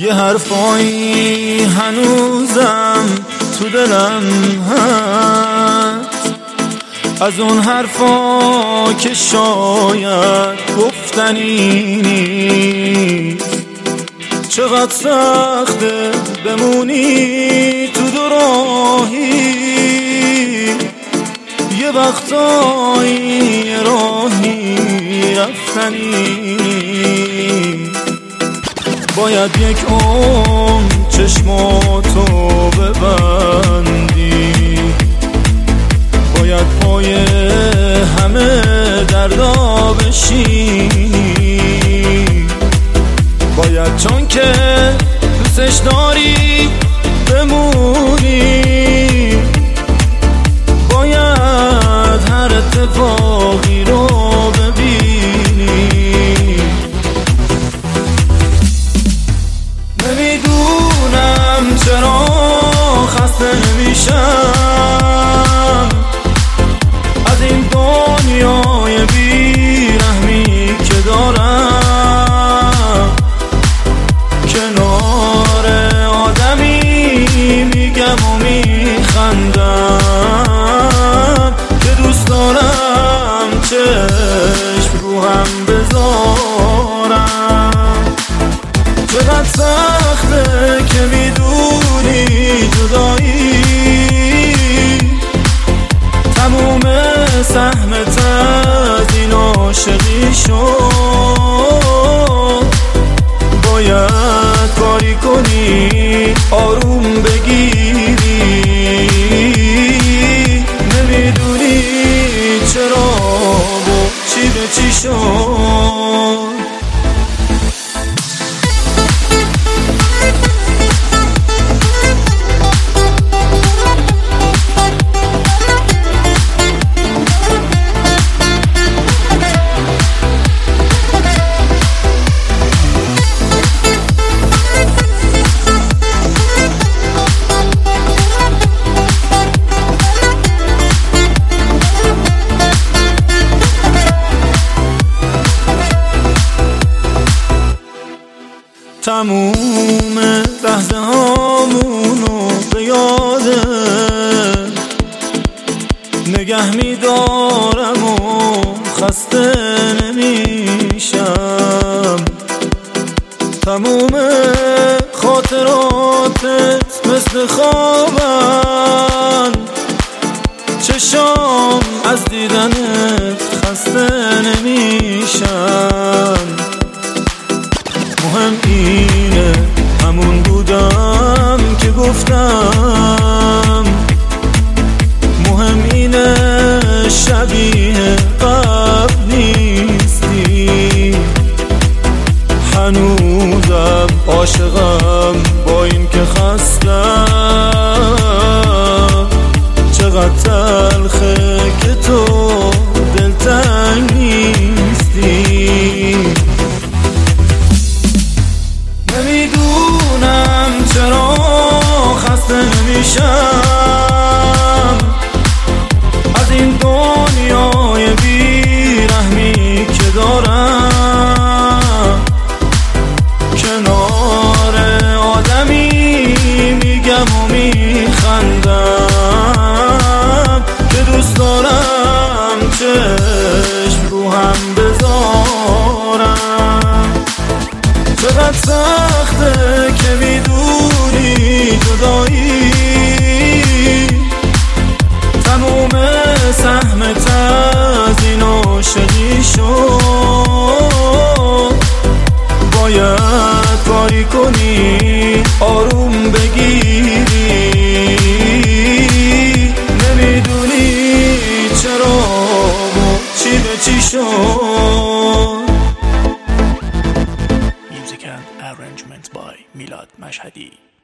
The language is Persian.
یه حرفایی هنوزم تو دلم هست، از اون حرفا که شاید گفتنی نیست. چقدر سخته بمونی تو دو راهی، یه وقتایی راهی رفتنی. باید یک عمر چشماتو ببندی، باید پای همه دردا بشینی، باید چون که دوستش داری بمونی، باید هر اتفاقی رو ببینی. نمیدونم چرا خسته نمیشم از این دنیای بیرحمی که دارم. کنار آدمی میگم و میخندم که دوست دارم چشم رو هم بذارم. چقدر سخته که میدونی جدایی تموم سهمت از این عاشقی شد. باید کاری کنی آروم بگیری، نمیدونی چرا و چی به چی شد. تموم لحظه هامونو به یاده نگه میدارم و خسته نمیشم. تموم خاطراتت مثل خوابن، چشام از دیدنت خسته نمیشم. مهم اینه همون بودم که گفتم، مهم اینه شبیه قبل نیستی. هنوزم عاشقم با این که خستم. چقدر تلخه که تو دلتنگ نیستی. نمیدونم چرا خسته نمیشم از این دنیای بیرحمی که دارم. کنار آدمی میگم و میخندم که دوست دارم چشم رو هم بذارم. چقدر سخته که میدونی جدایی تموم سهمت از این عاشقی شد. باید کاری کنی آروم بگیری، نمیدونی چرا و چی به چی شد. Arrangement by Milad Mashhadi.